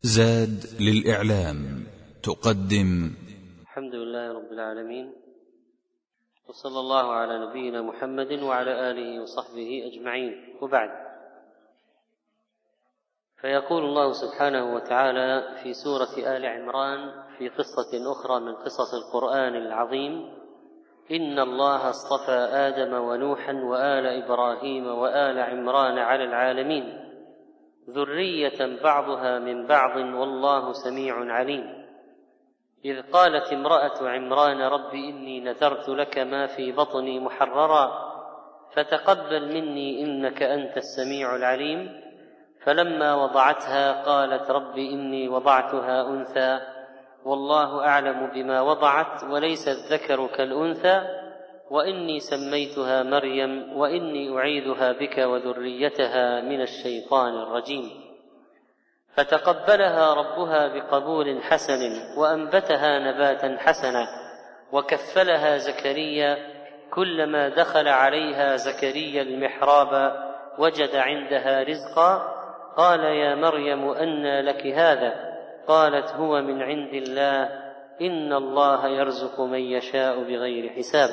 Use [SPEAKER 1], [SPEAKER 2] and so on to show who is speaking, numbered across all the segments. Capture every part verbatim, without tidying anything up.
[SPEAKER 1] زاد للإعلام تقدم.
[SPEAKER 2] الحمد لله رب العالمين، وصلى الله على نبينا محمد وعلى آله وصحبه أجمعين، وبعد. فيقول الله سبحانه وتعالى في سورة آل عمران في قصة أخرى من قصص القرآن العظيم: إن الله اصطفى آدم ونوحا وآل إبراهيم وآل عمران على العالمين ذرية بعضها من بعض والله سميع عليم. إذ قالت امرأة عمران رب إني نذرت لك ما في بطني محررا فتقبل مني إنك أنت السميع العليم. فلما وضعتها قالت رب إني وضعتها أنثى والله أعلم بما وضعت وليس الذكر كالأنثى وإني سميتها مريم وإني أعيذها بك وذريتها من الشيطان الرجيم. فتقبلها ربها بقبول حسن وأنبتها نباتا حسنا وكفلها زكريا. كلما دخل عليها زكريا المحراب وجد عندها رزقا قال يا مريم أنى لك هذا؟ قالت هو من عند الله إن الله يرزق من يشاء بغير حساب.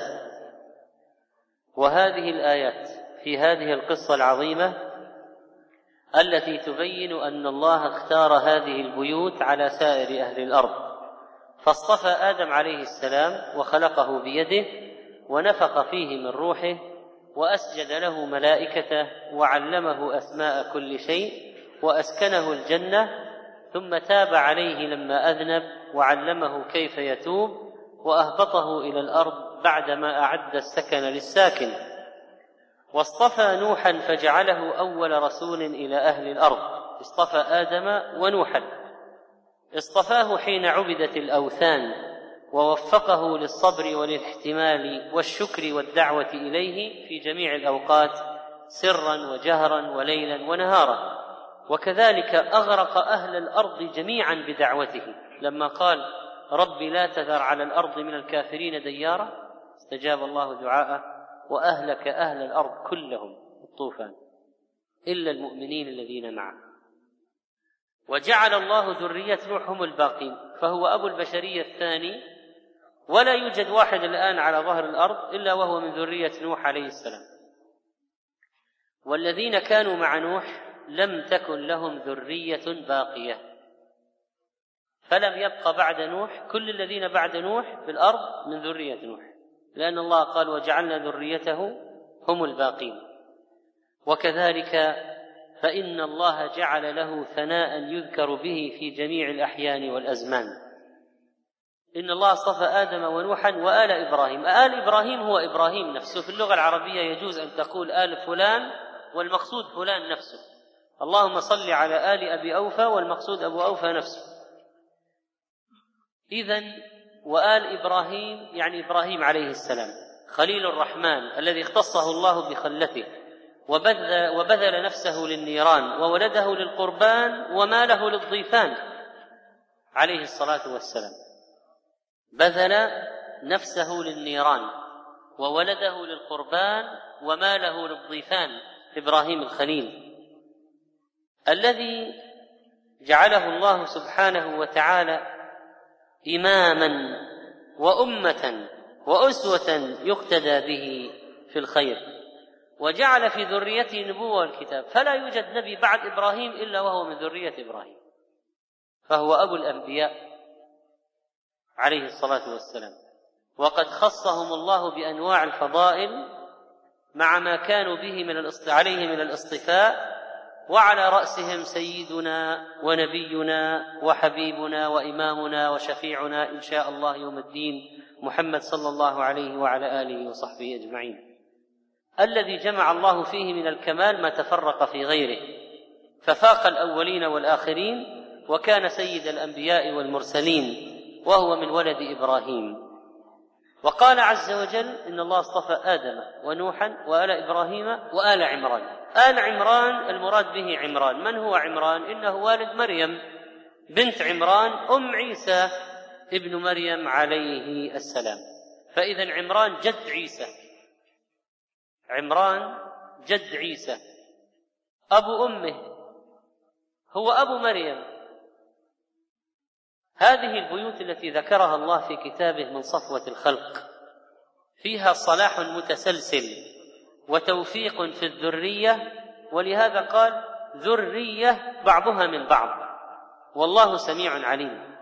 [SPEAKER 2] وهذه الآيات في هذه القصة العظيمة التي تبين أن الله اختار هذه البيوت على سائر أهل الأرض، فاصطفى آدم عليه السلام وخلقه بيده ونفخ فيه من روحه وأسجد له ملائكته وعلمه أسماء كل شيء وأسكنه الجنة، ثم تاب عليه لما أذنب وعلمه كيف يتوب وأهبطه إلى الأرض بعدما أعد السكن للساكن. واصطفى نوحا فجعله أول رسول إلى أهل الأرض. اصطفى آدم ونوحا، اصطفاه حين عبدت الأوثان ووفقه للصبر والاحتمال والشكر والدعوة إليه في جميع الأوقات سرا وجهرا وليلا ونهارا. وكذلك أغرق أهل الأرض جميعا بدعوته لما قال رب لا تذر على الأرض من الكافرين ديارا، استجاب الله دعاءه وأهلك أهل الأرض كلهم الطوفان إلا المؤمنين الذين معه. وجعل الله ذرية نوح هم الباقين، فهو أبو البشرية الثاني، ولا يوجد واحد الآن على ظهر الأرض إلا وهو من ذرية نوح عليه السلام. والذين كانوا مع نوح لم تكن لهم ذرية باقية، فلم يبق بعد نوح، كل الذين بعد نوح في الأرض من ذرية نوح، لأن الله قال وجعلنا ذريته هم الباقين. وكذلك فإن الله جعل له ثناء يذكر به في جميع الأحيان والأزمان. إن الله اصطفى آدم ونوحا وآل إبراهيم. آل إبراهيم هو إبراهيم نفسه. في اللغة العربية يجوز أن تقول آل فلان والمقصود فلان نفسه. اللهم صل على آل أبي أوفى والمقصود أبو أوفى نفسه. إذن وآل إبراهيم يعني إبراهيم عليه السلام خليل الرحمن الذي اختصه الله بخلته وبذل, وبذل نفسه للنيران وولده للقربان وماله للضيفان عليه الصلاة والسلام. بذل نفسه للنيران وولده للقربان وماله للضيفان إبراهيم الخليل الذي جعله الله سبحانه وتعالى إماما وأمة وأسوة يقتدى به في الخير، وجعل في ذريته نبوة والكتاب، فلا يوجد نبي بعد إبراهيم إلا وهو من ذرية إبراهيم، فهو أبو الأنبياء عليه الصلاة والسلام. وقد خصهم الله بأنواع الفضائل مع ما كانوا به من عليه من الاصطفاء، وعلى رأسهم سيدنا ونبينا وحبيبنا وإمامنا وشفيعنا إن شاء الله يوم الدين محمد صلى الله عليه وعلى آله وصحبه أجمعين، الذي جمع الله فيه من الكمال ما تفرق في غيره، ففاق الأولين والآخرين وكان سيد الأنبياء والمرسلين، وهو من ولد إبراهيم. وقال عز وجل إن الله اصطفى آدم ونوحا وآل إبراهيم وآل عمران. آل عمران المراد به عمران. من هو عمران؟ إنه والد مريم بنت عمران أم عيسى ابن مريم عليه السلام. فإذا عمران جد عيسى، عمران جد عيسى، أبو أمه، هو أبو مريم، هذه البيوت التي ذكرها الله في كتابه من صفوة الخلق فيها صلاح متسلسل وتوفيق في الذرية، ولهذا قال ذرية بعضها من بعض، والله سميع عليم.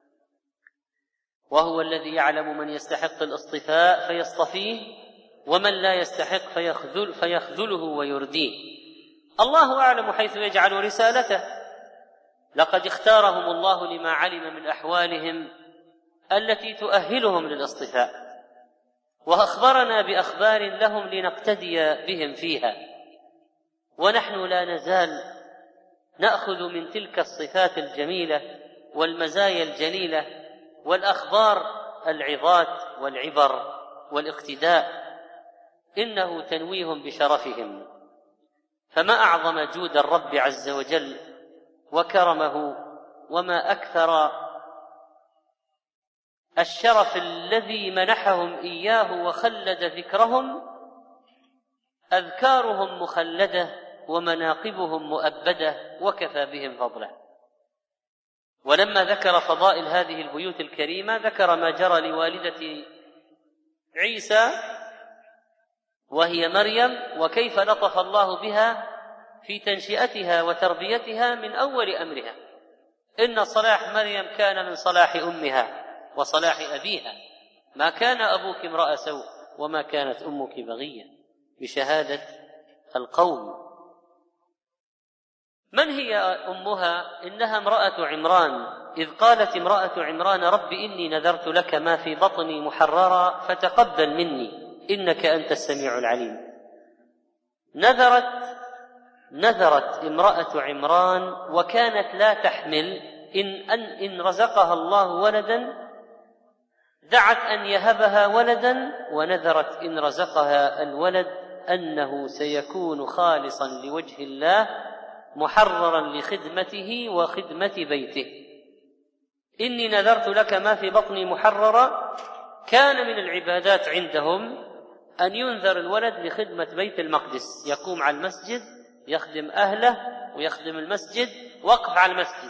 [SPEAKER 2] وهو الذي يعلم من يستحق الاصطفاء فيصطفيه ومن لا يستحق فيخذل فيخذله ويرديه. الله أعلم حيث يجعل رسالته، لقد اختارهم الله لما علم من أحوالهم التي تؤهلهم للاصطفاء، وأخبرنا بأخبار لهم لنقتدي بهم فيها، ونحن لا نزال نأخذ من تلك الصفات الجميلة والمزايا الجليلة والأخبار العظات والعبر والاقتداء، إنه تنويه بشرفهم. فما أعظم جود الرب عز وجل وكرمه، وما أكثر الشرف الذي منحهم إياه وخلد ذكرهم. أذكارهم مخلدة ومناقبهم مؤبدة، وكفى بهم فضلا. ولما ذكر فضائل هذه البيوت الكريمة ذكر ما جرى لوالدة عيسى وهي مريم، وكيف لطف الله بها في تنشئتها وتربيتها من أول أمرها. إن صلاح مريم كان من صلاح أمها وصلاح أبيها، ما كان أبوك امرأ سوء وما كانت أمك بغية، بشهادة القوم. من هي أمها؟ إنها امرأة عمران، إذ قالت امرأة عمران رب إني نذرت لك ما في بطني محررا فتقبل مني إنك أنت السميع العليم. نذرت نذرت امرأة عمران وكانت لا تحمل، إن, أن, إن رزقها الله ولدا دعت أن يهبها ولدا، ونذرت إن رزقها الولد أنه سيكون خالصا لوجه الله محررا لخدمته وخدمة بيته. إني نذرت لك ما في بطني محررا، كان من العبادات عندهم أن ينذر الولد لخدمة بيت المقدس، يقوم على المسجد يخدم أهله ويخدم المسجد، وقف على المسجد.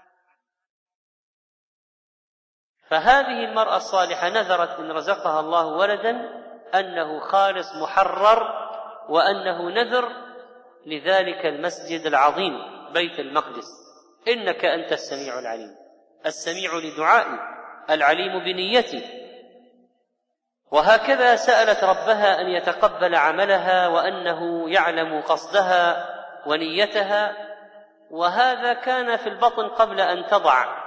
[SPEAKER 2] فهذه المرأة الصالحة نذرت إن رزقها الله ولدا أنه خالص محرر، وأنه نذر لذلك المسجد العظيم بيت المقدس. إنك أنت السميع العليم، السميع لدعائي العليم بنيتي. وهكذا سألت ربها أن يتقبل عملها وأنه يعلم قصدها ونيتها، وهذا كان في البطن قبل أن تضع.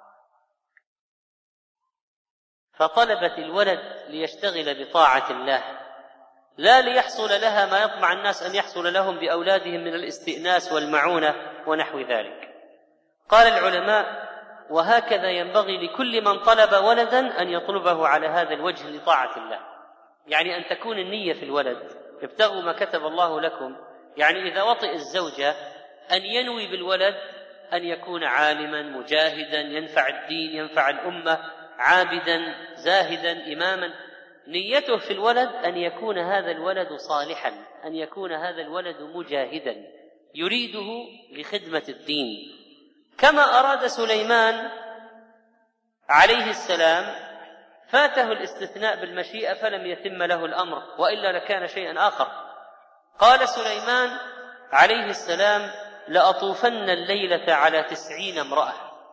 [SPEAKER 2] فطلبت الولد ليشتغل بطاعة الله، لا ليحصل لها ما يطمع الناس أن يحصل لهم بأولادهم من الاستئناس والمعونة ونحو ذلك. قال العلماء: وهكذا ينبغي لكل من طلب ولدا أن يطلبه على هذا الوجه لطاعة الله، يعني أن تكون النية في الولد ابتغوا ما كتب الله لكم. يعني إذا وطئ الزوجة أن ينوي بالولد أن يكون عالما مجاهدا ينفع الدين ينفع الأمة، عابدا زاهدا إماما. نيته في الولد أن يكون هذا الولد صالحا، أن يكون هذا الولد مجاهدا يريده لخدمة الدين، كما أراد سليمان عليه السلام. فاته الاستثناء بالمشيئة فلم يتم له الأمر، وإلا لكان شيئا آخر. قال سليمان عليه السلام: لأطوفن الليلة على تسعين امرأة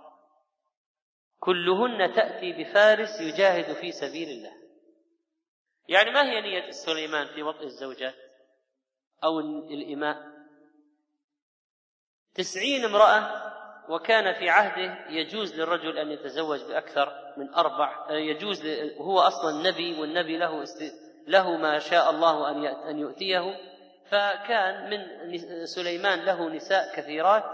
[SPEAKER 2] كلهن تأتي بفارس يجاهد في سبيل الله. يعني ما هي نية سليمان في وطئ الزوجات أو الإماء؟ تسعين امرأة، وكان في عهده يجوز للرجل أن يتزوج بأكثر من أربع، يجوز، هو أصلا نبي، والنبي له است... له ما شاء الله أن يؤتيه. فكان من سليمان له نساء كثيرات،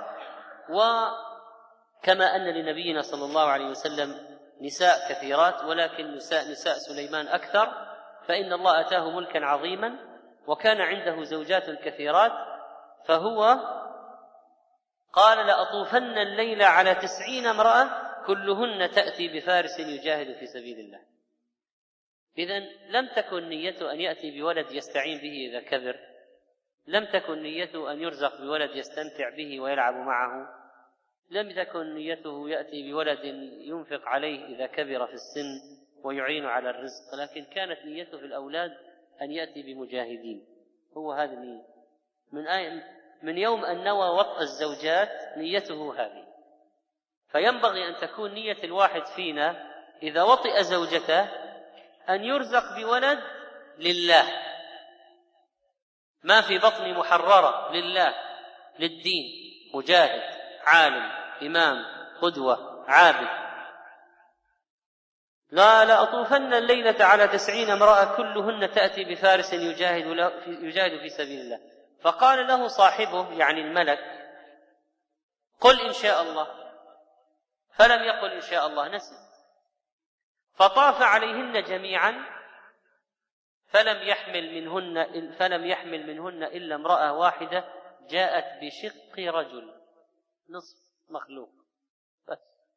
[SPEAKER 2] وكما أن لنبينا صلى الله عليه وسلم نساء كثيرات، ولكن نساء, نساء سليمان أكثر، فإن الله أتاه ملكا عظيما وكان عنده زوجات كثيرات. فهو قال: لأطوفن الليل على تسعين امرأة كلهن تأتي بفارس يجاهد في سبيل الله. إذن لم تكن نيته أن يأتي بولد يستعين به إذا كبر، لم تكن نيته أن يرزق بولد يستمتع به ويلعب معه، لم تكن نيته يأتي بولد ينفق عليه إذا كبر في السن ويعين على الرزق، لكن كانت نيته في الأولاد أن يأتي بمجاهدين. هو هذا النية من آية من يوم أن نوى وطء الزوجات نيته هذه. فينبغي أن تكون نية الواحد فينا إذا وطئ زوجته أن يرزق بولد لله، ما في بطن محررة لله، للدين، مجاهد، عالم، إمام، قدوة، عابد. لا لأطوفن الليلة على تسعين امرأة كلهن تأتي بفارس يجاهد, يجاهد في سبيل الله. فقال له صاحبه يعني الملك: قل إن شاء الله، فلم يقل إن شاء الله، نسي. فطاف عليهن جميعا فلم يحمل منهن فلم يحمل منهن إلا امرأة واحدة جاءت بشق رجل، نصف مخلوق بس.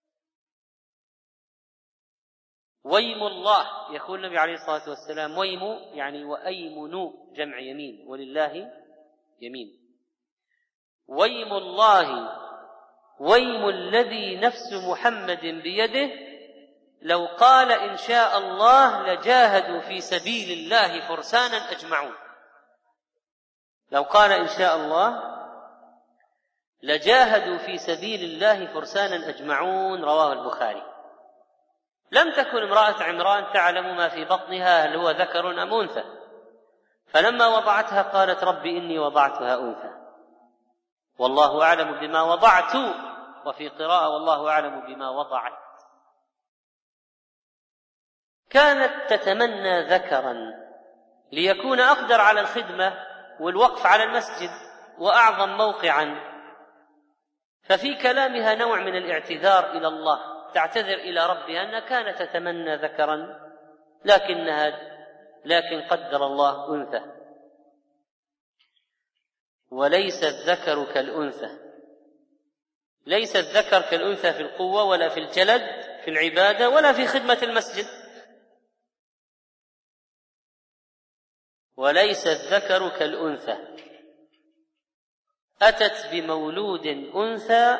[SPEAKER 2] ويم الله، يقول النبي عليه الصلاة والسلام ويم يعني وأيمن جمع يمين، ولله يمين. ويم الله ويم الذي نفس محمد بيده لو قال إن شاء الله لجاهدوا في سبيل الله فرسانا أجمعون. لو قال إن شاء الله لجاهدوا في سبيل الله فرسانا أجمعون، رواه البخاري. لم تكن امرأة عمران تعلم ما في بطنها هل هو ذكر أم أنثى، فلما وضعتها قالت رب إني وضعتها أنثى والله أعلم بما وضعت، وفي قراءة والله أعلم بما وضعت. كانت تتمنى ذكرا ليكون أقدر على الخدمة والوقف على المسجد وأعظم موقعا، ففي كلامها نوع من الاعتذار إلى الله، تعتذر إلى ربها أنها كانت تتمنى ذكرا لكنها لكن قدر الله أنثى. وليس الذكر كالأنثى، ليس الذكر كالأنثى في القوة ولا في الجلد في العبادة ولا في خدمة المسجد. وليس الذكر كالأنثى، أتت بمولود أنثى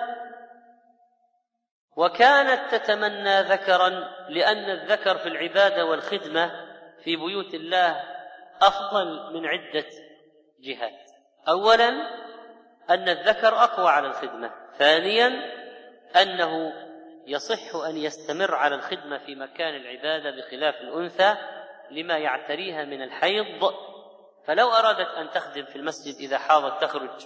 [SPEAKER 2] وكانت تتمنى ذكرا، لأن الذكر في العبادة والخدمة في بيوت الله أفضل من عدة جهات. أولا أن الذكر أقوى على الخدمة، ثانيا أنه يصح أن يستمر على الخدمة في مكان العبادة بخلاف الأنثى لما يعتريها من الحيض، فلو أرادت أن تخدم في المسجد إذا حاضت تخرج.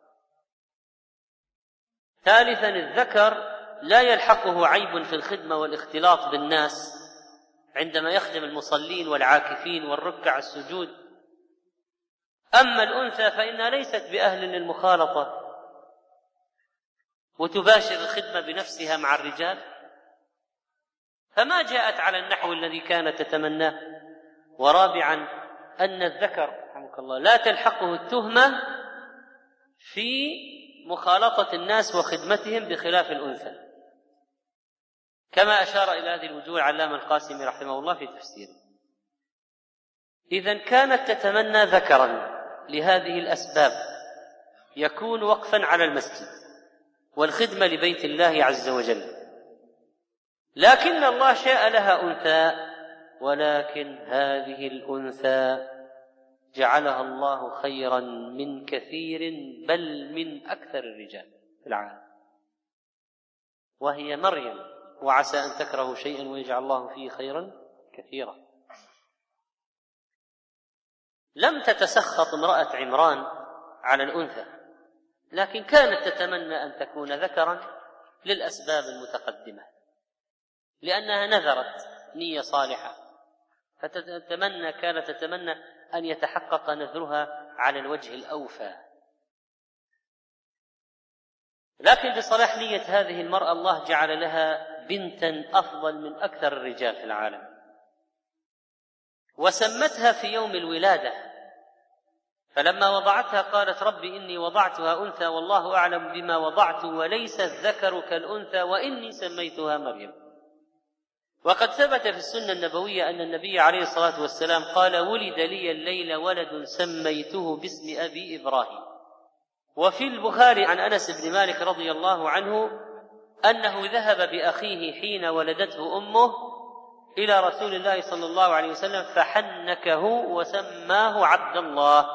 [SPEAKER 2] ثالثا الذكر لا يلحقه عيب في الخدمة والاختلاط بالناس عندما يخدم المصلين والعاكفين والركع السجود. أما الأنثى فإنها ليست بأهل للمخالطة وتباشر الخدمة بنفسها مع الرجال، فما جاءت على النحو الذي كانت تتمناه. ورابعا أن الذكر رحمك الله لا تلحقه التهمة في مخالطة الناس وخدمتهم بخلاف الأنثى، كما أشار إلى هذه الوجوه العلامة القاسمي رحمه الله في تفسيره. إذن كانت تتمنى ذكرا لهذه الأسباب، يكون وقفا على المسجد والخدمة لبيت الله عز وجل، لكن الله شاء لها أنثى، ولكن هذه الأنثى جعلها الله خيرا من كثير بل من أكثر الرجال في العالم، وهي مريم. وعسى أن تكرهوا شيئا ويجعل الله فيه خيرا كثيرا. لم تتسخط امرأة عمران على الأنثى، لكن كانت تتمنى أن تكون ذكرا للأسباب المتقدمة، لأنها نذرت نية صالحة، فتتمنى كانت تتمنى أن يتحقق نذرها على الوجه الأوفى. لكن بصلاح نية هذه المرأة الله جعل لها بنتا أفضل من أكثر الرجال في العالم، وسمتها في يوم الولادة، فلما وضعتها قالت رب إني وضعتها أنثى والله أعلم بما وضعت وليس الذكر كالأنثى وإني سميتها مريم. وقد ثبت في السنة النبوية أن النبي عليه الصلاة والسلام قال ولد لي الليل ولد سميته باسم أبي إبراهيم. وفي البخاري عن أنس بن مالك رضي الله عنه أنه ذهب بأخيه حين ولدته أمه إلى رسول الله صلى الله عليه وسلم فحنكه وسماه عبد الله.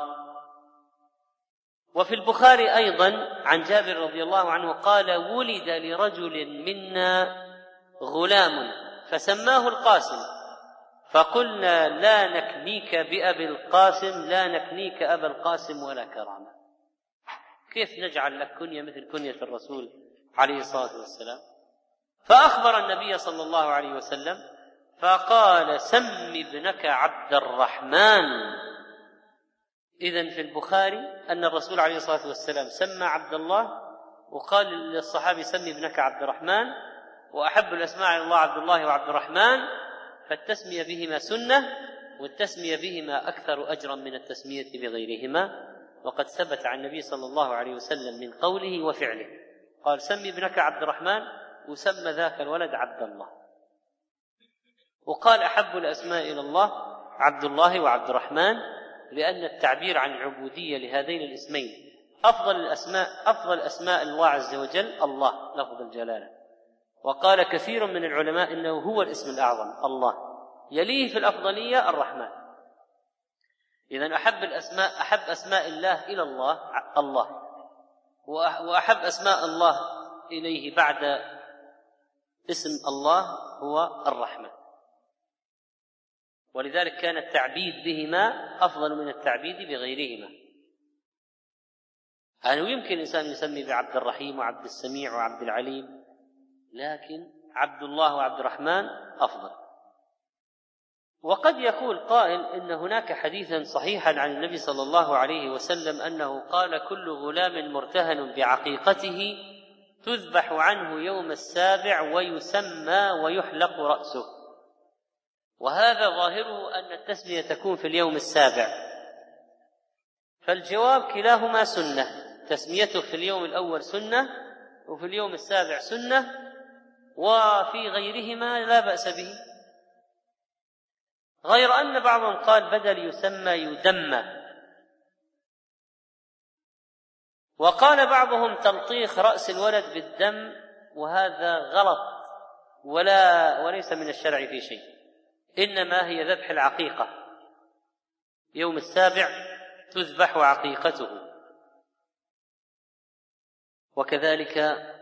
[SPEAKER 2] وفي البخاري أيضا عن جابر رضي الله عنه قال: ولد لرجل منا غلام فسماه القاسم، فقلنا: لا نكنيك بأبي القاسم، لا نكنيك أبا القاسم ولا كرامة. كيف نجعل لك كنية مثل كنية الرسول عليه الصلاة والسلام؟ فأخبر النبي صلى الله عليه وسلم فقال: سم ابنك عبد الرحمن. إذن في البخاري أن الرسول عليه الصلاة والسلام سمى عبد الله، وقال للصحابي: سم ابنك عبد الرحمن، وأحب الأسماء إلى الله عبد الله وعبد الرحمن، فالتسمية بهما سنة، والتسمية بهما أكثر أجرا من التسمية بغيرهما. وقد ثبت عن النبي صلى الله عليه وسلم من قوله وفعله، قال: سم ابنك عبد الرحمن، وسمى ذاك الولد عبد الله. وقال: أحب الأسماء إلى الله عبد الله وعبد الرحمن، لأن التعبير عن العبودية لهذين الاسمين أفضل الأسماء أفضل أسماء الله عز وجل الله لفظ الجلالة. وقال كثير من العلماء إنه هو الاسم الأعظم الله، يليه في الأفضلية الرحمن. إذن أحب الأسماء أحب أسماء الله إلى الله الله، وأحب أسماء الله إليه بعد اسم الله هو الرحمن، ولذلك كان التعبيد بهما أفضل من التعبيد بغيرهما. يعني يمكن الإنسان يسمي بعبد الرحيم وعبد السميع وعبد العليم، لكن عبد الله وعبد الرحمن أفضل. وقد يقول قائل إن هناك حديثا صحيحا عن النبي صلى الله عليه وسلم أنه قال: كل غلام مرتهن بعقيقته تذبح عنه يوم السابع ويسمى ويحلق رأسه. وهذا ظاهره أن التسمية تكون في اليوم السابع، فالجواب كلاهما سنة، تسميته في اليوم الأول سنة، وفي اليوم السابع سنة، وفي غيرهما لا بأس به. غير أن بعضهم قال بدل يسمى يدمى، وقال بعضهم تلطيخ رأس الولد بالدم، وهذا غلط ولا وليس من الشرع في شيء، إنما هي ذبح العقيقة، يوم السابع تذبح عقيقته. وكذلك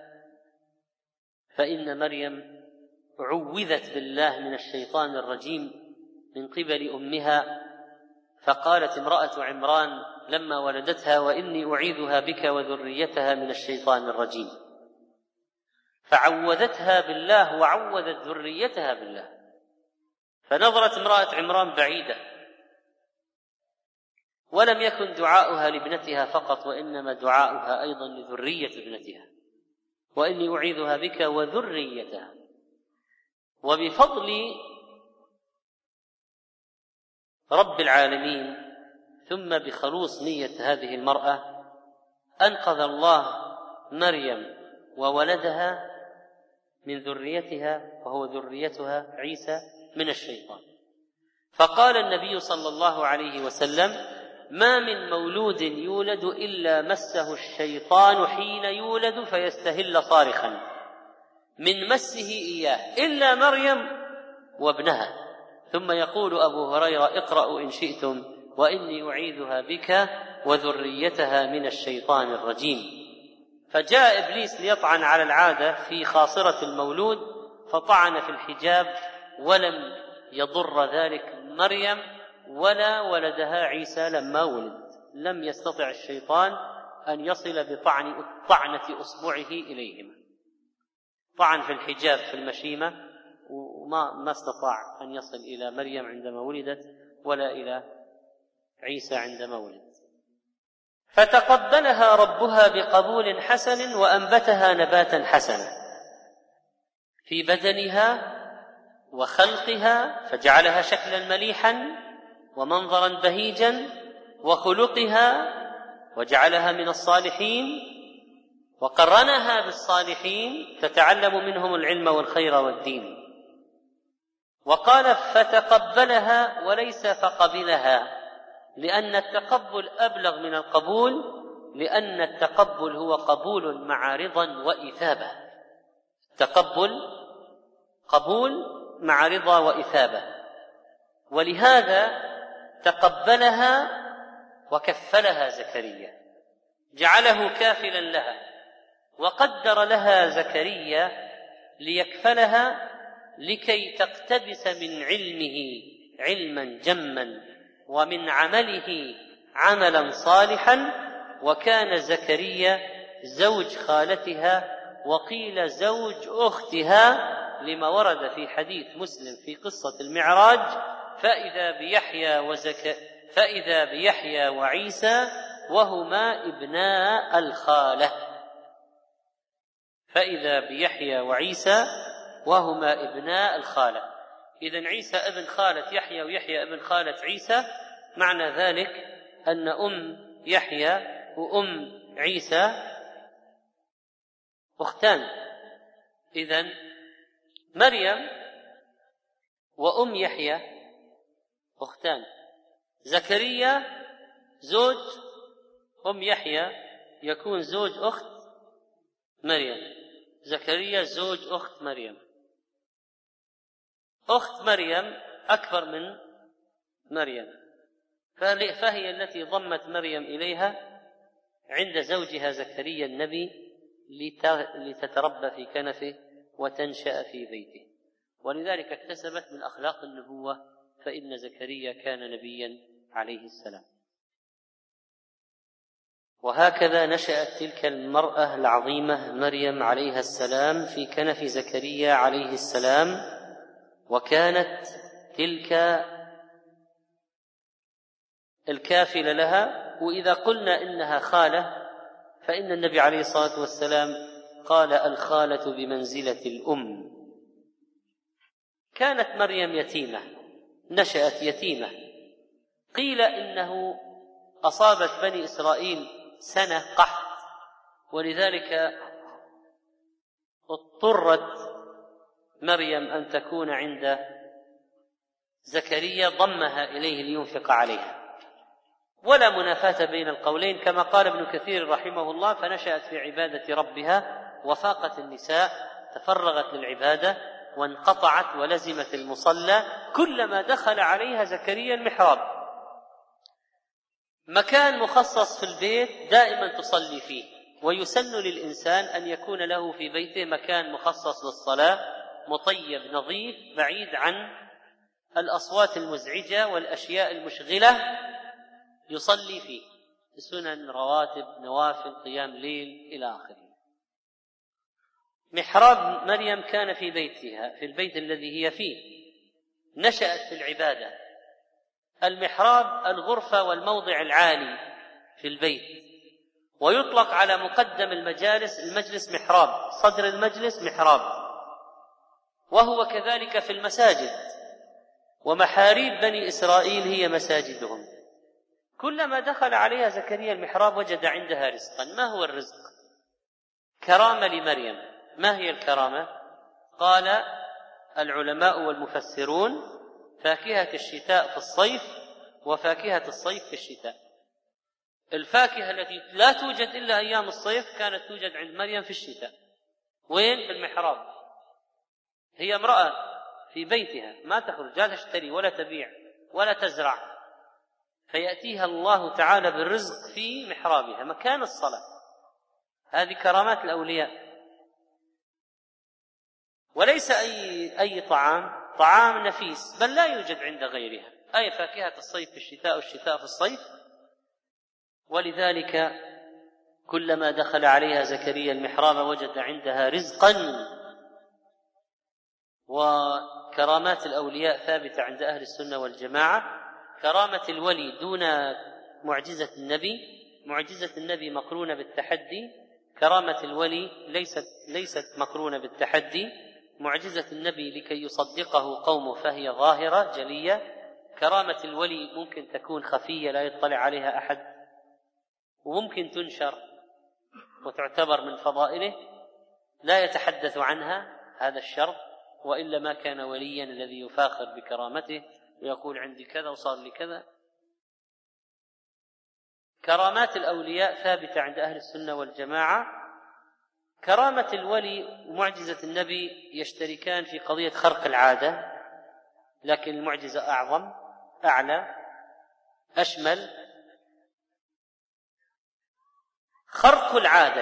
[SPEAKER 2] فإن مريم عوذت بالله من الشيطان الرجيم من قبل أمها، فقالت امرأة عمران لما ولدتها: وإني أعيذها بك وذريتها من الشيطان الرجيم، فعوذتها بالله وعوذت ذريتها بالله. فنظرت امرأة عمران بعيدة، ولم يكن دعاؤها لابنتها فقط، وإنما دعاؤها أيضا لذرية ابنتها: وإني أعيذها بك وذريتها. وبفضل رب العالمين ثم بخلوص نية هذه المرأة أنقذ الله مريم وولدها من ذريتها، وهو ذريتها عيسى، من الشيطان. فقال النبي صلى الله عليه وسلم: ما من مولود يولد إلا مسه الشيطان حين يولد فيستهل صارخا من مسه إياه إلا مريم وابنها. ثم يقول أبو هريرة: اقرأوا إن شئتم: وإني أعيذها بك وذريتها من الشيطان الرجيم. فجاء إبليس ليطعن على العادة في خاصرة المولود، فطعن في الحجاب، ولم يضر ذلك مريم ولا ولدها عيسى لما ولد. لم يستطع الشيطان أن يصل بطعن طعنة أصبعه إليهما. طعن في الحجاب في المشيمة، وما ما استطاع أن يصل إلى مريم عندما ولدت ولا إلى عيسى عندما ولد. فتقبلها ربها بقبول حسن وأنبتها نباتا حسنا في بدنها وخلقها، فجعلها شكلا مليحا ومنظرا بهيجا، وخلقها وجعلها من الصالحين، وقرنها بالصالحين تتعلم منهم العلم والخير والدين. وقال: فتقبلها وليس فقبلها، لأن التقبل أبلغ من القبول، لأن التقبل هو قبول مع رضا وإثابة. تقبل قبول مع رضا وإثابة، ولهذا تقبلها وكفلها زكريا، جعله كافلا لها، وقدر لها زكريا ليكفلها لكي تقتبس من علمه علما جما ومن عمله عملا صالحا. وكان زكريا زوج خالتها، وقيل زوج أختها، لما ورد في حديث مسلم في قصة المعراج: فإذا بيحيى وزك فإذا بيحيى وعيسى وهما ابناء الخالة فإذا بيحيى وعيسى وهما ابناء الخالة. إذن عيسى ابن خالة يحيى ويحيى ابن خالة عيسى، معنى ذلك أن أم يحيى وأم عيسى أختان. إذن مريم وأم يحيى أختان. زكريا زوج أم يحيى يكون زوج أخت مريم. زكريا زوج أخت مريم. أخت مريم أكبر من مريم، فهي التي ضمت مريم إليها عند زوجها زكريا النبي لتتربى في كنفه وتنشأ في بيته، ولذلك اكتسبت من أخلاق النبوة، فإن زكريا كان نبيا عليه السلام. وهكذا نشأت تلك المرأة العظيمة مريم عليها السلام في كنف زكريا عليه السلام، وكانت تلك الكافلة لها. وإذا قلنا إنها خالة فإن النبي عليه الصلاة والسلام قال: الخالة بمنزلة الأم. كانت مريم يتيمة، نشأت يتيمة. قيل إنه أصابت بني إسرائيل سنة قحط، ولذلك اضطرت مريم أن تكون عند زكريا، ضمها إليه لينفق عليها. ولا منافاة بين القولين، كما قال ابن كثير رحمه الله: فنشأت في عبادة ربها وفاقت النساء، تفرغت للعبادة وانقطعت ولزمت المصلى كلما دخل عليها زكريا المحراب. مكان مخصص في البيت دائما تصلي فيه، ويسن للإنسان أن يكون له في بيته مكان مخصص للصلاة، مطيب نظيف بعيد عن الأصوات المزعجة والأشياء المشغلة، يصلي فيه سنن، رواتب، نوافل، قيام ليل إلى آخره. محراب مريم كان في بيتها، في البيت الذي هي فيه، نشأت في العبادة. المحراب الغرفة والموضع العالي في البيت، ويطلق على مقدم المجالس المجلس محراب، صدر المجلس محراب، وهو كذلك في المساجد. ومحاريب بني إسرائيل هي مساجدهم. كلما دخل عليها زكريا المحراب وجد عندها رزقا. ما هو الرزق؟ كرامة لمريم. ما هي الكرامة؟ قال العلماء والمفسرون: فاكهة الشتاء في الصيف، وفاكهة الصيف في الشتاء. الفاكهة التي لا توجد إلا أيام الصيف كانت توجد عند مريم في الشتاء. وين؟ في المحراب. هي امرأة في بيتها، ما تخرج، لا تشتري ولا تبيع ولا تزرع، فيأتيها الله تعالى بالرزق في محرابها مكان الصلاة. هذه كرامات الأولياء. وليس أي, أي طعام طعام نفيس، بل لا يوجد عند غيرها، أي فاكهة الصيف في الشتاء والشتاء في الصيف. ولذلك كلما دخل عليها زكريا المحراب وجد عندها رزقا. وكرامات الأولياء ثابتة عند أهل السنة والجماعة. كرامة الولي دون معجزة النبي، معجزة النبي مقرونة بالتحدي، كرامة الولي ليست ليست مقرونة بالتحدي. معجزة النبي لكي يصدقه قومه فهي ظاهرة جلية. كرامة الولي ممكن تكون خفية لا يطلع عليها أحد، وممكن تنشر وتعتبر من فضائله لا يتحدث عنها، هذا الشرط، وإلا ما كان وليا الذي يفاخر بكرامته ويقول عندي كذا وصار لي كذا. كرامات الأولياء ثابتة عند أهل السنة والجماعة. كرامة الولي ومعجزة النبي يشتركان في قضية خرق العادة، لكن المعجزة أعظم، أعلى، أشمل. خرق العادة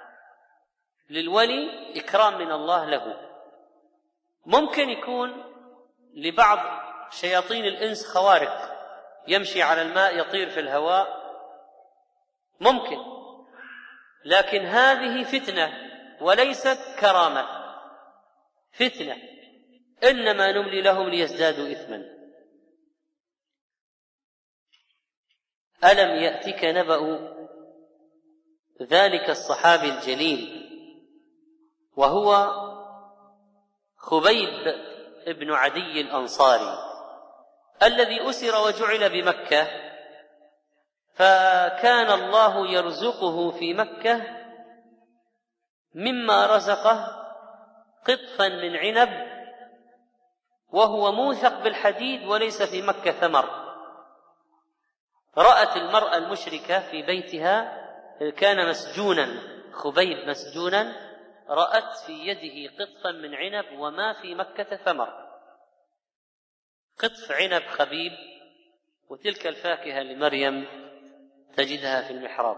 [SPEAKER 2] للولي إكرام من الله له. ممكن يكون لبعض شياطين الإنس خوارق، يمشي على الماء، يطير في الهواء، ممكن، لكن هذه فتنة وليست كرامة، فتنة، إنما نملي لهم ليزدادوا إثما. ألم يأتك نبأ ذلك الصحابي الجليل وهو خبيب ابن عدي الأنصاري الذي أسر وجعل بمكة، فكان الله يرزقه في مكة مما رزقه قطفا من عنب، وهو موثق بالحديد وليس في مكة ثمر. رأت المرأة المشركة في بيتها، كان مسجونا، خبيب مسجونا، رأت في يده قطفا من عنب وما في مكة ثمر، قطف عنب خبيب، وتلك الفاكهة لمريم تجدها في المحراب.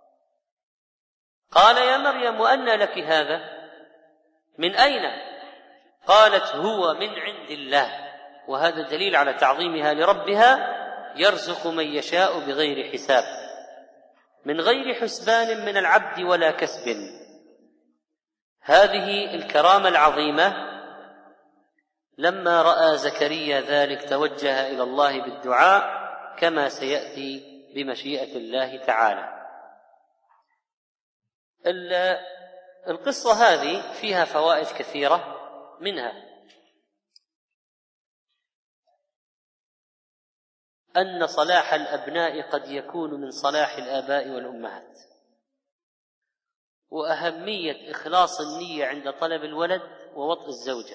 [SPEAKER 2] قال يا مريم وأنى لك هذا؟ من أين؟ قالت هو من عند الله. وهذا دليل على تعظيمها لربها، يرزق من يشاء بغير حساب، من غير حسبان من العبد ولا كسب. هذه الكرامة العظيمة. لما رأى زكريا ذلك توجه إلى الله بالدعاء كما سيأتي بمشيئة الله تعالى. القصة هذه فيها فوائد كثيرة، منها أن صلاح الأبناء قد يكون من صلاح الآباء والأمهات، وأهمية إخلاص النية عند طلب الولد ووطء الزوجة،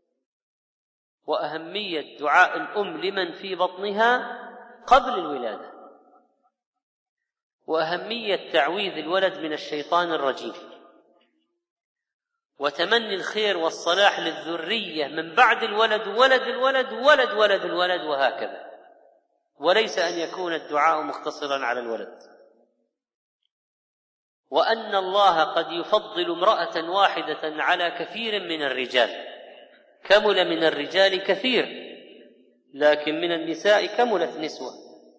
[SPEAKER 2] وأهمية دعاء الأم لمن في بطنها قبل الولادة، وأهمية تعويذ الولد من الشيطان الرجيم، وتمني الخير والصلاح للذرية من بعد الولد، ولد الولد ولد ولد الولد، وهكذا، وليس أن يكون الدعاء مختصرا على الولد. وأن الله قد يفضل امرأة واحدة على كثير من الرجال، كمل من الرجال كثير، لكن من النساء كملت نسوة،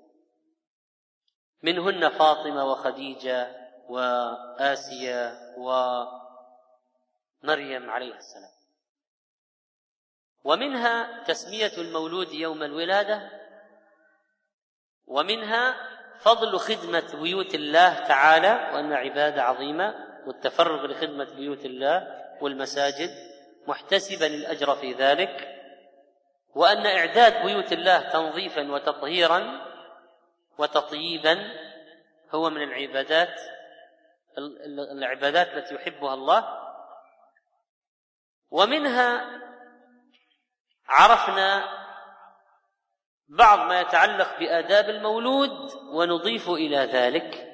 [SPEAKER 2] منهن فاطمة وخديجة وآسيا ومريم عليه السلام. ومنها تسمية المولود يوم الولادة، ومنها فضل خدمة بيوت الله تعالى، وأن عبادة عظيمة، والتفرغ لخدمة بيوت الله والمساجد محتسبا الأجر في ذلك، وأن إعداد بيوت الله تنظيفا وتطهيرا وتطييبا هو من العبادات العبادات التي يحبها الله. ومنها عرفنا بعض ما يتعلق بآداب المولود، ونضيف إلى ذلك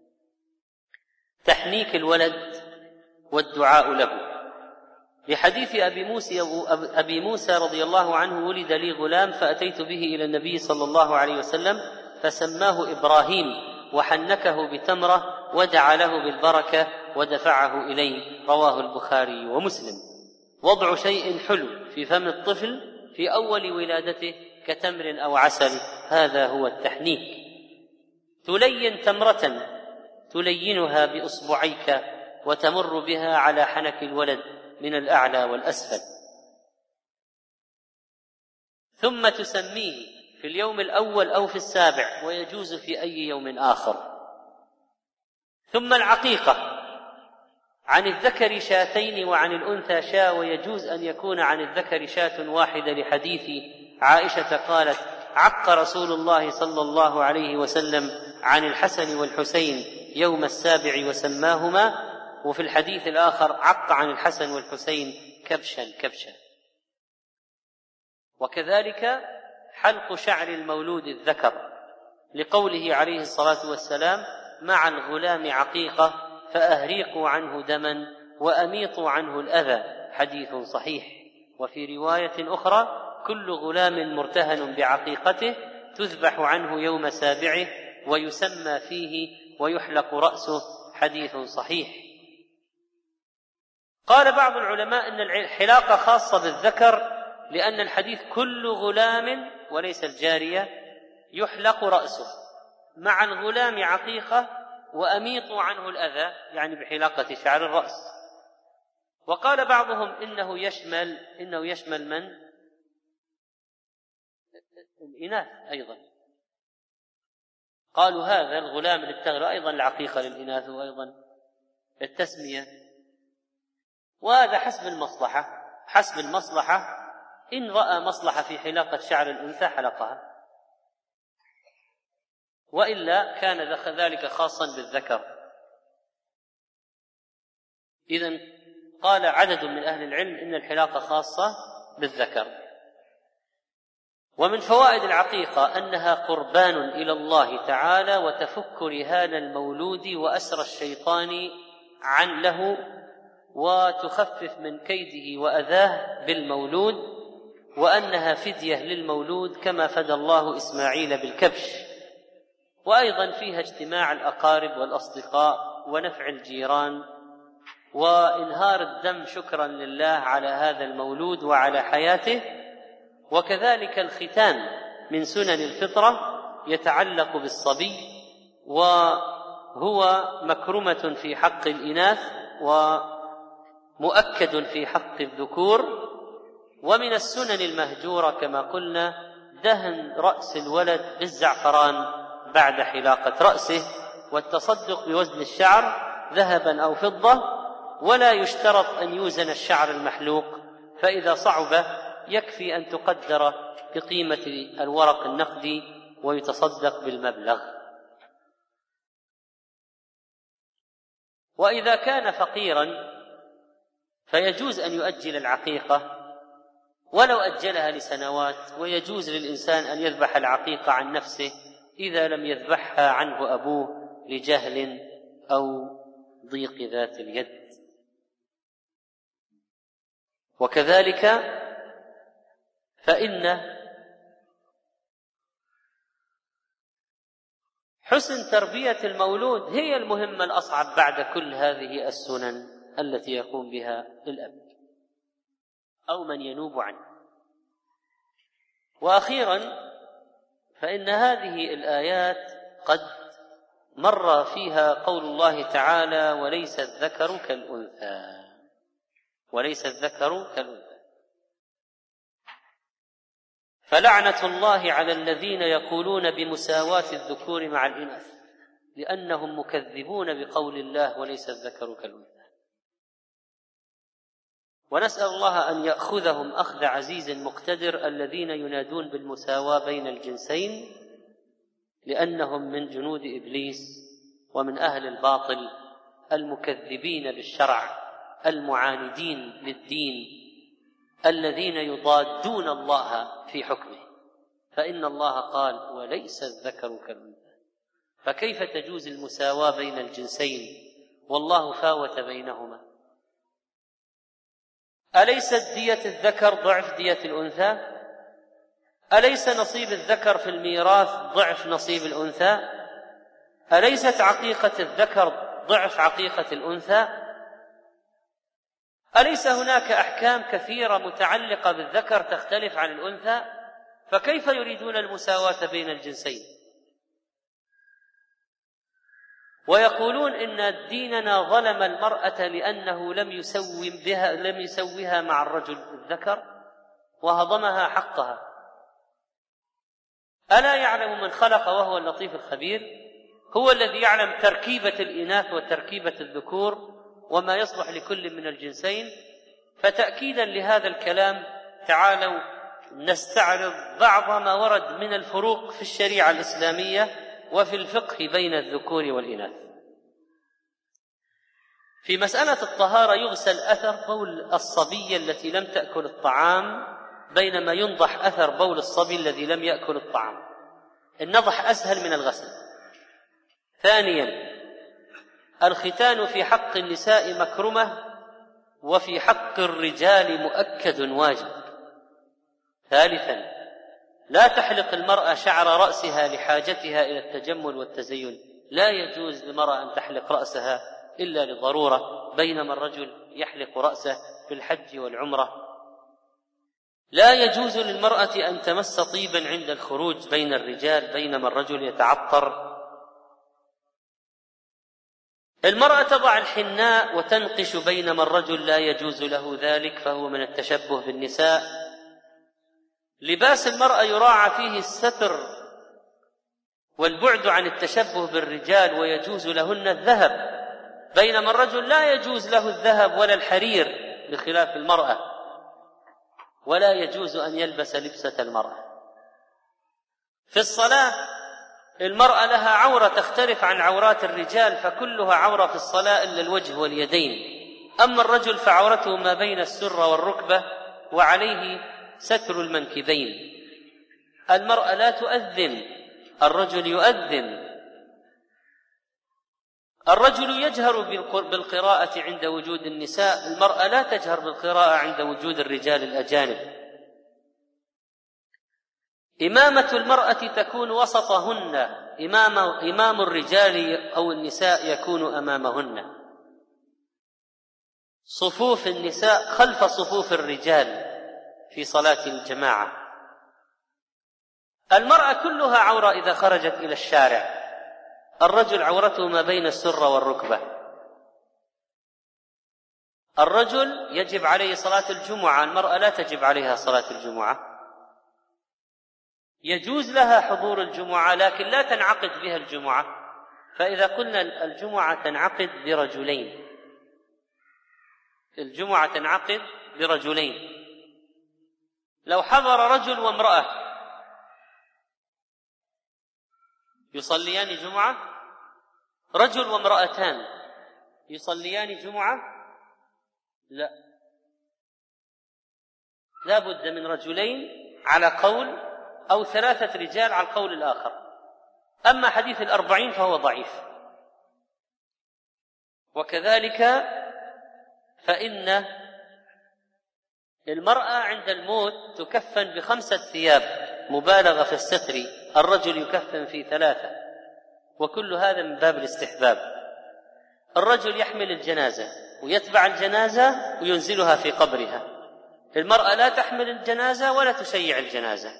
[SPEAKER 2] تحنيك الولد والدعاء له، لحديث أبي موسى, أبي موسى رضي الله عنه: ولد لي غلام فأتيت به إلى النبي صلى الله عليه وسلم فسماه إبراهيم وحنكه بتمرة ودعا له بالبركة ودفعه إليه. رواه البخاري ومسلم. وضع شيء حلو في فم الطفل في أول ولادته كتمر أو عسل، هذا هو التحنيك. تلين تمرة تلينها بإصبعيك وتمر بها على حنك الولد من الأعلى والأسفل، ثم تسميه في اليوم الأول أو في السابع، ويجوز في أي يوم آخر. ثم العقيقة، عن الذكر شاتين وعن الأنثى شاة، ويجوز أن يكون عن الذكر شاة واحدة، لحديث عائشة قالت: عق رسول الله صلى الله عليه وسلم عن الحسن والحسين يوم السابع وسماهما. وفي الحديث الآخر: عق عن الحسن والحسين كبشا كبشا. وكذلك حلق شعر المولود الذكر، لقوله عليه الصلاة والسلام: مع الغلام عقيقة فأهريقوا عنه دما وأميطوا عنه الأذى، حديث صحيح. وفي رواية أخرى: كل غلام مرتهن بعقيقته تذبح عنه يوم سابعه ويسمى فيه ويحلق رأسه، حديث صحيح. قال بعض العلماء إن الحلاقة خاصة بالذكر، لأن الحديث كل غلام وليس الجارية يحلق رأسه، مع الغلام عقيقة وأميطوا عنه الأذى، يعني بحلاقة شعر الرأس. وقال بعضهم إنه يشمل إنه يشمل من؟ الإناث أيضا. قالوا هذا الغلام للتغرى أيضا العقيقة للإناث وأيضا التسمية، وهذا حسب المصلحة حسب المصلحة إن رأى مصلحة في حلاقة شعر الأنثى حلقها، وإلا كان ذلك خاصا بالذكر. إذن قال عدد من أهل العلم إن الحلاقة خاصة بالذكر. ومن فوائد العقيقة أنها قربان إلى الله تعالى وتفك رهان المولود وأسر الشيطان عن له، وتخفف من كيده وأذاه بالمولود، وأنها فدية للمولود كما فدى الله إسماعيل بالكبش. وأيضا فيها اجتماع الأقارب والأصدقاء ونفع الجيران وإنهار الدم شكرا لله على هذا المولود وعلى حياته. وكذلك الختان من سنن الفطرة يتعلق بالصبي، وهو مكرمة في حق الإناث ومؤكد في حق الذكور. ومن السنن المهجورة كما قلنا دهن رأس الولد بالزعفران بعد حلاقة رأسه، والتصدق بوزن الشعر ذهبا أو فضة، ولا يشترط أن يوزن الشعر المحلوق، فإذا صعب يكفي أن تقدر بقيمة الورق النقدي ويتصدق بالمبلغ. وإذا كان فقيرا فيجوز أن يؤجل العقيقة ولو أجلها لسنوات، ويجوز للإنسان أن يذبح العقيقة عن نفسه إذا لم يذبحها عنه أبوه لجهل أو ضيق ذات اليد. وكذلك فإن حسن تربية المولود هي المهمة الأصعب بعد كل هذه السنن التي يقوم بها الأب أو من ينوب عنه. وأخيرا فإن هذه الآيات قد مر فيها قول الله تعالى: وليس الذكر كالأنثى وليس الذكر كالأنثى فلعنة الله على الذين يقولون بمساواة الذكور مع الإناث، لأنهم مكذبون بقول الله وليس الذكر كالأنثى. ونسأل الله أن يأخذهم أخذ عزيز مقتدر الذين ينادون بالمساواة بين الجنسين، لأنهم من جنود إبليس ومن أهل الباطل المكذبين بالشرع المعاندين للدين الذين يضادون الله في حكمه. فإن الله قال: وليس الذكر كالأنثى، فكيف تجوز المساواة بين الجنسين والله فاوت بينهما؟ أليست دية الذكر ضعف دية الأنثى؟ أليس نصيب الذكر في الميراث ضعف نصيب الأنثى؟ أليست عقيقة الذكر ضعف عقيقة الأنثى؟ أليس هناك أحكام كثيرة متعلقة بالذكر تختلف عن الأنثى؟ فكيف يريدون المساواة بين الجنسين؟ ويقولون إن ديننا ظلم المرأة لأنه لم يسوي بها لم يسويها مع الرجل الذكر وهضمها حقها. ألا يعلم من خلق وهو اللطيف الخبير؟ هو الذي يعلم تركيبة الإناث وتركيبة الذكور وما يصلح لكل من الجنسين. فتأكيدا لهذا الكلام تعالوا نستعرض بعض ما ورد من الفروق في الشريعة الإسلامية وفي الفقه بين الذكور والإناث. في مسألة الطهارة يغسل أثر بول الصبي التي لم تأكل الطعام، بينما ينضح أثر بول الصبي الذي لم يأكل الطعام. النضح أسهل من الغسل. ثانيا، الختان في حق النساء مكرمة وفي حق الرجال مؤكد واجب. ثالثا، لا تحلق المرأة شعر رأسها لحاجتها إلى التجمل والتزين، لا يجوز للمرأة أن تحلق رأسها إلا لضرورة، بينما الرجل يحلق رأسه في الحج والعمرة. لا يجوز للمرأة أن تمس طيبا عند الخروج بين الرجال، بينما الرجل يتعطر. المرأة تضع الحناء وتنقش، بينما الرجل لا يجوز له ذلك، فهو من التشبه بالنساء. لباس المرأة يراعى فيه الستر والبعد عن التشبه بالرجال، ويجوز لهن الذهب، بينما الرجل لا يجوز له الذهب ولا الحرير بخلاف المرأة، ولا يجوز أن يلبس لبسة المرأة. في الصلاة المرأة لها عورة تختلف عن عورات الرجال، فكلها عورة في الصلاة إلا الوجه واليدين. أما الرجل فعورته ما بين السرة والركبة، وعليه ستر المنكبين. المرأة لا تؤذن، الرجل يؤذن. الرجل يجهر بالقراءة عند وجود النساء، المرأة لا تجهر بالقراءة عند وجود الرجال الأجانب. إمامة المرأة تكون وسطهن، إمام, إمام الرجال أو النساء يكون أمامهن. صفوف النساء خلف صفوف الرجال في صلاة الجماعة. المرأة كلها عورة إذا خرجت إلى الشارع، الرجل عورته ما بين السرة والركبة. الرجل يجب عليه صلاة الجمعة، المرأة لا تجب عليها صلاة الجمعة. يجوز لها حضور الجمعة لكن لا تنعقد بها الجمعة، فإذا قلنا الجمعة تنعقد برجلين، الجمعة تنعقد برجلين. لو حضر رجل وامرأة يصليان جمعة، رجل وامرأتان يصليان جمعة؟ لا، لا بد من رجلين على قول، أو ثلاثة رجال على القول الآخر. أما حديث الأربعين فهو ضعيف. وكذلك فإن المرأة عند الموت تكفن بخمسة ثياب، مبالغة في الستر، الرجل يكفن في ثلاثة، وكل هذا من باب الاستحباب. الرجل يحمل الجنازة ويتبع الجنازة وينزلها في قبرها، المرأة لا تحمل الجنازة ولا تشيع الجنازة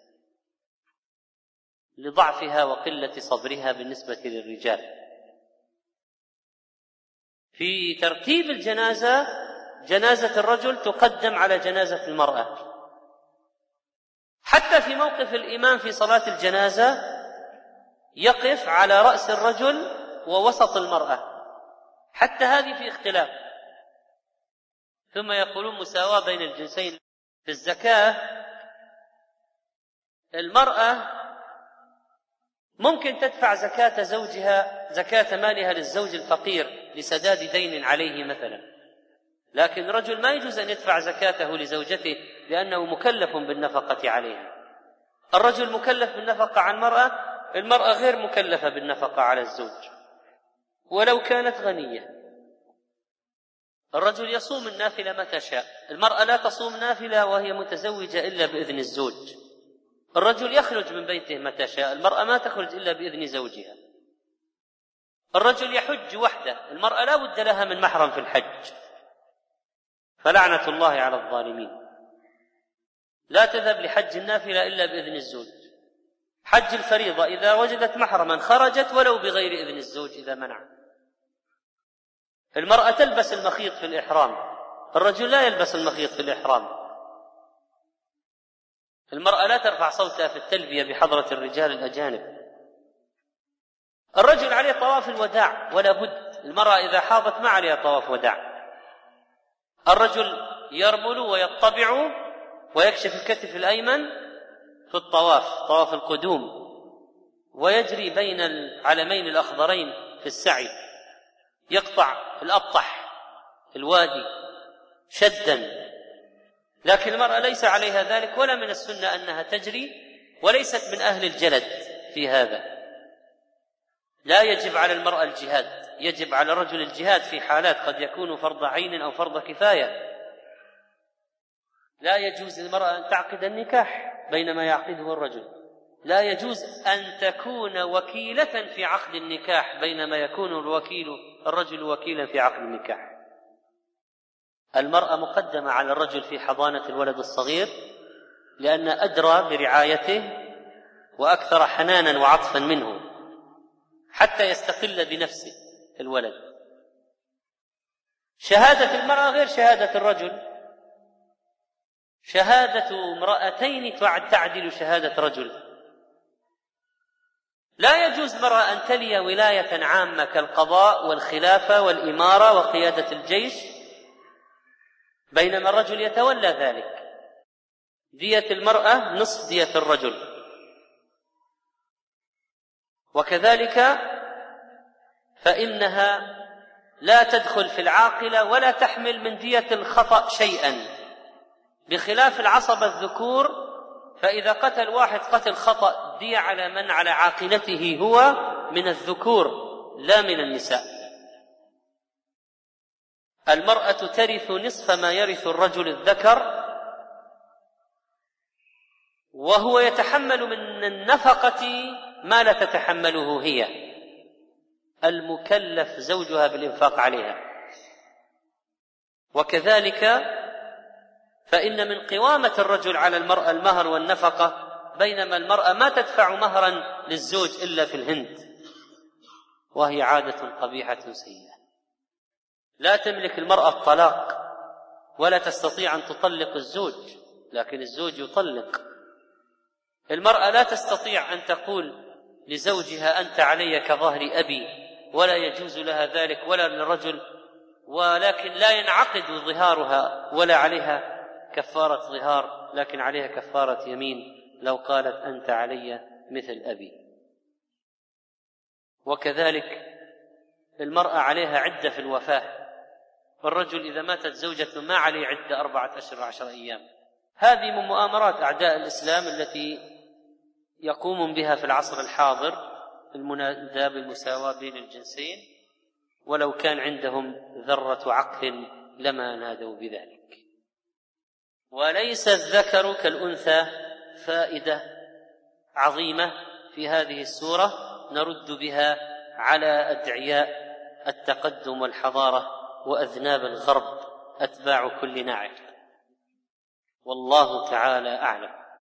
[SPEAKER 2] لضعفها وقلة صبرها بالنسبة للرجال. في ترتيب الجنازة، جنازة الرجل تقدم على جنازة المرأة، حتى في موقف الإمام في صلاة الجنازة يقف على رأس الرجل ووسط المرأة، حتى هذه في اختلاف. ثم يقولون مساواة بين الجنسين. في الزكاة المرأة ممكن تدفع زكاة زوجها، زكاة مالها للزوج الفقير لسداد دين عليه مثلا، لكن الرجل ما يجوز أن يدفع زكاته لزوجته لأنه مكلف بالنفقة عليها. الرجل مكلف بالنفقة على المرأة، المرأة غير مكلفة بالنفقة على الزوج ولو كانت غنية. الرجل يصوم النافلة متى شاء، المرأة لا تصوم نافلة وهي متزوجة إلا بإذن الزوج. الرجل يخرج من بيته متى شاء، المرأة ما تخرج إلا بإذن زوجها. الرجل يحج وحده، المرأة لا بد لها من محرم في الحج. فلعنة الله على الظالمين. لا تذهب لحج النافلة إلا بإذن الزوج. حج الفريضة إذا وجدت محرما خرجت ولو بغير إذن الزوج إذا منع. المرأة تلبس المخيط في الإحرام، الرجل لا يلبس المخيط في الإحرام. المرأة لا ترفع صوتها في التلبية بحضرة الرجال الأجانب. الرجل عليه طواف الوداع ولا بد، المرأة إذا حاضت ما عليها طواف وداع. الرجل يرمل ويطبع ويكشف الكتف الأيمن في الطواف، طواف القدوم، ويجري بين العلمين الأخضرين في السعي، يقطع الأبطح الوادي شدا. لكن المرأة ليس عليها ذلك، ولا من السنة أنها تجري، وليست من أهل الجلد في هذا. لا يجب على المرأة الجهاد، يجب على الرجل الجهاد في حالات قد يكون فرض عين أو فرض كفاية. لا يجوز للمرأة أن تعقد النكاح بينما يعقده الرجل، لا يجوز أن تكون وكيلة في عقد النكاح بينما يكون الوكيل الرجل وكيلا في عقد النكاح. المرأة مقدمة على الرجل في حضانة الولد الصغير لأن أدرى برعايته وأكثر حنانا وعطفا منه حتى يستقل بنفسه الولد. شهادة المرأة غير شهادة الرجل، شهادة امرأتين تعدل شهادة رجل. لا يجوز المرأة أن تلي ولاية عامة كالقضاء والخلافة والإمارة وقيادة الجيش بينما الرجل يتولى ذلك. دية المرأة نصف دية الرجل، وكذلك فإنها لا تدخل في العاقلة ولا تحمل من دية الخطأ شيئا، بخلاف العصبة الذكور، فإذا قتل واحد قتل خطأ دية على من على عاقلته هو من الذكور لا من النساء. المرأة ترث نصف ما يرث الرجل الذكر، وهو يتحمل من النفقة ما لا تتحمله هي، المكلف زوجها بالإنفاق عليها. وكذلك فإن من قوامة الرجل على المرأة المهر والنفقة، بينما المرأة ما تدفع مهرا للزوج إلا في الهند، وهي عادة قبيحة سيئة. لا تملك المرأة الطلاق ولا تستطيع أن تطلق الزوج، لكن الزوج يطلق. المرأة لا تستطيع أن تقول لزوجها أنت علي كظهر أبي، ولا يجوز لها ذلك ولا للرجل، ولكن لا ينعقد ظهارها ولا عليها كفارة ظهار، لكن عليها كفارة يمين لو قالت أنت علي مثل أبي. وكذلك المرأة عليها عدة في الوفاة، والرجل إذا ماتت زوجته ما عليه عدة أربعة أشهر وعشر أيام. هذه من مؤامرات أعداء الإسلام التي يقوم بها في العصر الحاضر المنادى بالمساواة بين الجنسين، ولو كان عندهم ذرة عقل لما نادوا بذلك. وليس الذكر كالأنثى. فائدة عظيمة في هذه السورة نرد بها على أدعياء التقدم والحضارة وأذناب الغرب أتباع كل ناعق. والله تعالى أعلم.